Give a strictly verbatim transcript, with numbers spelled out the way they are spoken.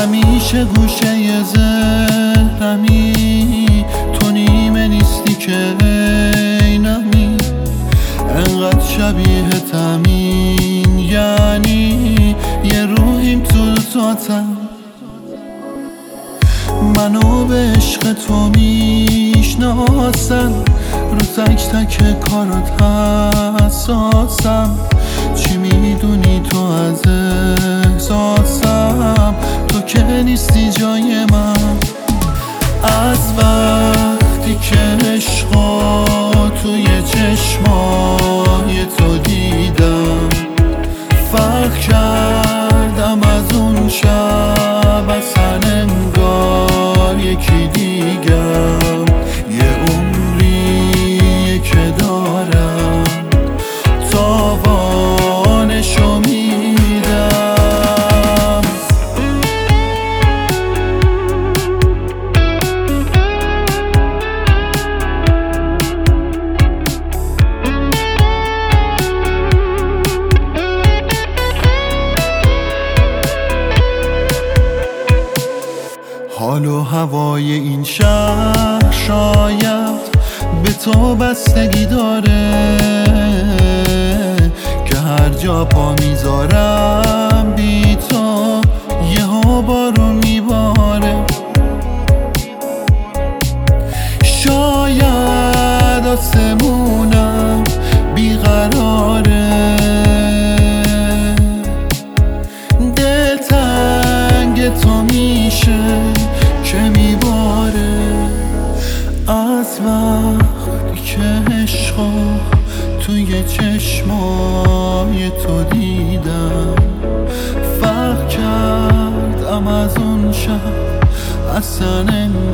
همیشه گوشه ذهنمی، تو نیمه نیستی که اینمی، انقدر شبیه تمین، یعنی یه روحیم تو دوتاتم. منو به عشق تو میشناسم، رو تک تک کارات حساسم. چی میدونی تو از احساسم؟ تو که نیستی جای من. از وقتی که عشقا توی چشمای تو دیدم، فرق کردم از اون شب، اصلا انگار یکی دیگم. یه عمریه که دارم، تاوانشو میدم. حال و هوای این شهر شاید به تو بستگی داره، که هر جا پا میذارم بی تو یهو بارون میباره. شاید آسمونم بیقراره، دلتنگ تو میشه که میباره. از وقتی که عشقا توی چشمای تو دیدم، فرق کردم از اون شب، اصلا